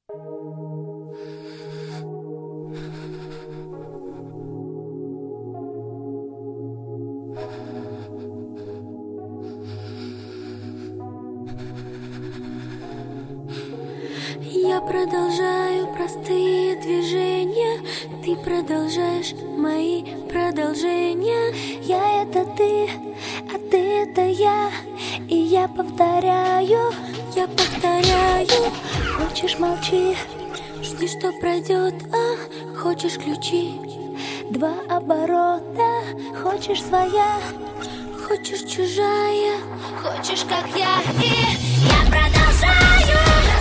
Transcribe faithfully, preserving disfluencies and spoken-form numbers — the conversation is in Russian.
Я продолжаю простые движения, ты продолжаешь мои продолжения. Я — это ты, а ты — это я. И я повторяю, я повторяю. Хочешь — молчи, жди, что пройдет, а хочешь — ключи. Два оборота, хочешь — своя, хочешь — чужая, хочешь — как я. И я продолжаю.